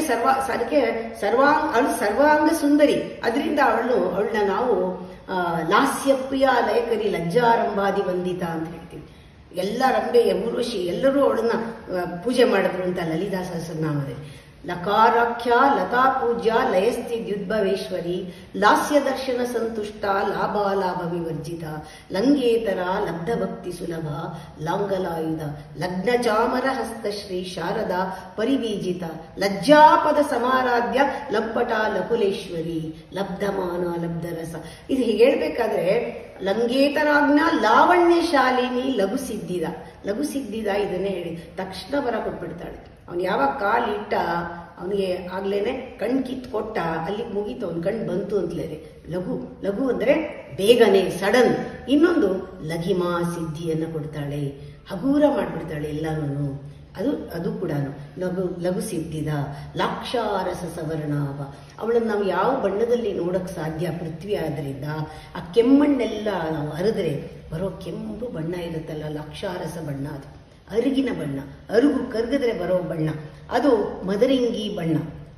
ಸರ್ವಾಂಗ ಸುಂದರಿ. ಅದರಿಂದ ಅವಳನ್ನ ನಾವು ಲಾಸ್ಯಪ್ರಿಯ ಲಯಕರಿ ಲಜ್ಜಾರಂಭಾದಿ ವಂದಿತ ಅಂತ ಹೇಳ್ತೀವಿ. ಎಲ್ಲ ರಂಬೆ ಊರ್ವಶಿ ಎಲ್ಲರೂ ಅವಳನ್ನ ಪೂಜೆ ಮಾಡಿದ್ರು ಅಂತ ಲಲಿತಾ ಸಹಸ್ರನಾಮದಲ್ಲಿ. ಲಕಾರಾಖ್ಯ ಲತಾ ಪೂಜ್ಯ ಲಯಸ್ತಿ ದ್ಯುದ್ಭವೇಶ್ವರಿ, ಲಾಸ್ಯ ದರ್ಶನ ಸಂತುಷ್ಟ, ಲಾಭ ವಿವರ್ಜಿತ, ಲಂಘೇತರ ಲಬ್ಧ ಭಕ್ತಿ ಸುಲಭ, ಲಾಂಗಲಾಯುಧ, ಲಗ್ನ ಚಾಮರ ಹಸ್ತಶ್ರೀ ಶಾರದಾ ಪರಿಬೀಜಿತ, ಲಜ್ಜಾಪದ ಸಮಾರಾಧ್ಯ ಲಂಪಟ ಲಕುಲೇಶ್ವರಿ, ಲಬ್ಧಮಾನ ಲಬ್ಧರಸ. ಇದು ಹೀಗೆ ಹೇಳ್ಬೇಕಾದ್ರೆ ಲಂಘೇತರಾಜ್ಞಾ ಲಾವಣ್ಯ ಶಾಲಿನಿ ಲಘು ಸಿದ್ಧಿದ ಇದನ್ನೇ ಹೇಳಿ ತಕ್ಷಣ ಬರ ಕೊಟ್ಬಿಡ್ತಾಳೆ. ಅವನು ಯಾವಾಗ ಕಾಲಿಟ್ಟ ಅವನಿಗೆ ಆಗ್ಲೇನೆ ಕಣ್ ಕಿತ್ ಕೊಟ್ಟ, ಅಲ್ಲಿಗೆ ಮುಗೀತು, ಅವನ ಕಣ್ ಬಂತು ಅಂತಲೇ. ಲಘು ಅಂದ್ರೆ ಬೇಗನೆ, ಸಡನ್. ಇನ್ನೊಂದು ಲಘಿಮಾ ಸಿದ್ಧಿಯನ್ನ ಕೊಡ್ತಾಳೆ, ಹಗೂರ ಮಾಡ್ಬಿಡ್ತಾಳೆ ಎಲ್ಲಾನು. ಅದು ಕೂಡ ಲಘು ಸಿದ್ಧಿದ. ಲಾಕ್ಷಾರಸ ಸವರ್ಣಾವ, ಅವಳನ್ನು ನಾವು ಯಾವ ಬಣ್ಣದಲ್ಲಿ ನೋಡಕ್ ಸಾಧ್ಯ? ಪೃಥ್ವಿ ಆದ್ರಿಂದ ಆ ಕೆಮ್ಮಣ್ಣೆಲ್ಲ ನಾವು ಅರಿದ್ರೆ ಬರೋ ಕೆಂಪು ಬಣ್ಣ ಇರುತ್ತಲ್ಲ, ಲಾಕ್ಷಾರಸ ಬಣ್ಣ. ಅದು ಅರುಗಿನ ಬಣ್ಣ, ಅರುಗು ಕರ್ಗಿದ್ರೆ ಬರೋ ಬಣ್ಣ, ಅದು ಮದರಿಂಗಿ ಬಣ್ಣ.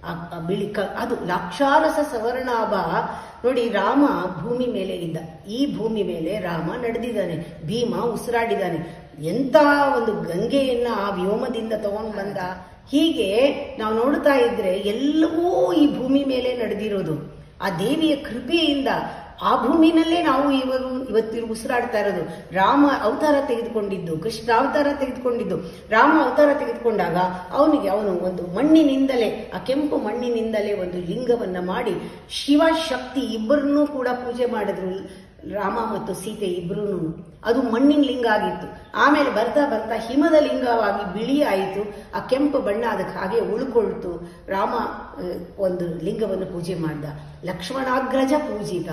ಬಿಳಿ ಅದು ಲಾಕ್ಷಾರಸ ಸವರ್ಣಾಭ. ನೋಡಿ, ರಾಮ ಭೂಮಿ ಮೇಲೆ ಇದ್ದ, ಈ ಭೂಮಿ ಮೇಲೆ ರಾಮ ನಡೆದಿದ್ದಾನೆ, ಭೀಮ ಉಸಿರಾಡಿದ್ದಾನೆ. ಎಂತ ಒಂದು ಗಂಗೆಯನ್ನ ಆ ವ್ಯೋಮದಿಂದ ತಗೊಂಡು ಬಂದ. ಹೀಗೆ ನಾವು ನೋಡ್ತಾ ಇದ್ರೆ ಎಲ್ಲವೂ ಈ ಭೂಮಿ ಮೇಲೆ ನಡೆದಿರೋದು ಆ ದೇವಿಯ ಕೃಪೆಯಿಂದ. ಆ ಭೂಮಿನಲ್ಲೇ ನಾವು ಇವತ್ತು ಉಸಿರಾಡ್ತಾ ಇರೋದು. ರಾಮ ಅವತಾರ ತೆಗೆದುಕೊಂಡಿದ್ದು, ಕೃಷ್ಣ ಅವತಾರ ತೆಗೆದುಕೊಂಡಿದ್ದು. ರಾಮ ಅವತಾರ ತೆಗೆದುಕೊಂಡಾಗ ಅವನು ಒಂದು ಮಣ್ಣಿನಿಂದಲೇ, ಆ ಕೆಂಪು ಮಣ್ಣಿನಿಂದಲೇ ಒಂದು ಲಿಂಗವನ್ನ ಮಾಡಿ ಶಿವ ಶಕ್ತಿ ಇಬ್ಬರನ್ನೂ ಕೂಡ ಪೂಜೆ ಮಾಡಿದ್ರು. ರಾಮ ಮತ್ತು ಸೀತೆ ಇಬ್ರು ಅದು ಮಣ್ಣಿನ ಲಿಂಗ ಆಗಿತ್ತು. ಆಮೇಲೆ ಬರ್ತಾ ಬರ್ತಾ ಹಿಮದ ಲಿಂಗವಾಗಿ ಬಿಳಿ ಆಯಿತು. ಆ ಕೆಂಪು ಬಣ್ಣ ಅದಕ್ಕೆ ಹಾಗೆ ಉಳ್ಕೊಳ್ತು. ರಾಮ ಒಂದು ಲಿಂಗವನ್ನು ಪೂಜೆ ಮಾಡ್ದ. ಲಕ್ಷ್ಮಣಾಗ್ರಜ ಪೂಜಿತ,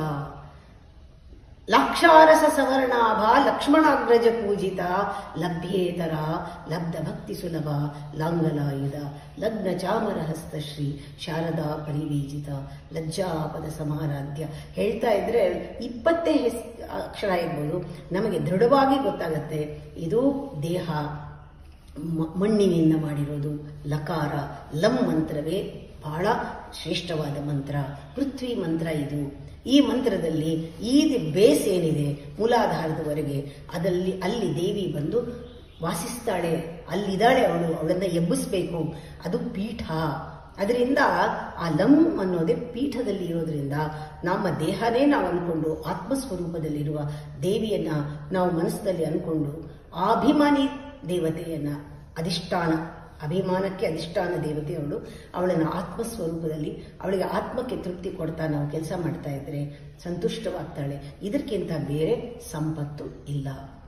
ಲಾಕ್ಷಾರಸ ಸವರ್ಣಾಭ ಲಕ್ಷ್ಮಣಾಗ್ರಜ ಪೂಜಿತ, ಲಭ್ಯೇತರ ಲಬ್ಧ ಭಕ್ತಿ ಸುಲಭ ಲಾಂಗಲಾಯುಧ ಲಗ್ನ ಚಾಮರ ಹಸ್ತಶ್ರೀ ಶಾರದಾ ಪರಿವೀಜಿತ ಲಜ್ಜಾಪದ ಸಮಾರಾಧ್ಯ. ಹೇಳ್ತಾ ಇದ್ರೆ 20 ಅಕ್ಷರ ಇರ್ಬೋದು, ನಮಗೆ ದೃಢವಾಗಿ ಗೊತ್ತಾಗತ್ತೆ ಇದು ದೇಹ ಮಣ್ಣಿನಿಂದ ಮಾಡಿರೋದು. ಲಕಾರ ಲಂ ಮಂತ್ರವೇ ಬಹಳ ಶ್ರೇಷ್ಠವಾದ ಮಂತ್ರ, ಪೃಥ್ವಿ ಮಂತ್ರ ಇದು. ಈ ಮಂತ್ರದಲ್ಲಿ ಈ ಬೇಸ್ ಏನಿದೆ ಮೂಲಾಧಾರದವರೆಗೆ ಅಲ್ಲಿ ದೇವಿ ಬಂದು ವಾಸಿಸ್ತಾಳೆ, ಅಲ್ಲಿದ್ದಾಳೆ ಅವಳನ್ನ ಎಬ್ಬಿಸ್ಬೇಕು. ಅದು ಪೀಠ. ಅದರಿಂದ ಆ ಲಂ ಅನ್ನೋದೇ ಪೀಠದಲ್ಲಿ ಇರೋದ್ರಿಂದ ನಮ್ಮ ದೇಹನೇ ನಾವು ಅನ್ಕೊಂಡು ಆತ್ಮಸ್ವರೂಪದಲ್ಲಿರುವ ದೇವಿಯನ್ನ ನಾವು ಮನಸ್ಸಿನಲ್ಲಿ ಅನ್ಕೊಂಡು ಆ ಅಭಿಮಾನಿ ದೇವತೆಯನ್ನ ಅಭಿಮಾನಕ್ಕೆ ಅಧಿಷ್ಠಾನ ದೇವತೆ ಅವಳನ್ನ ಆತ್ಮಸ್ವರೂಪದಲ್ಲಿ ಅವಳಿಗೆ ಆತ್ಮಕ್ಕೆ ತೃಪ್ತಿ ಕೊಡ್ತಾ ನಾವು ಕೆಲಸ ಮಾಡ್ತಾ ಇದ್ರೆ ಸಂತುಷ್ಟವಾಗ್ತಾಳೆ. ಇದಕ್ಕಿಂತ ಬೇರೆ ಸಂಪತ್ತು ಇಲ್ಲ.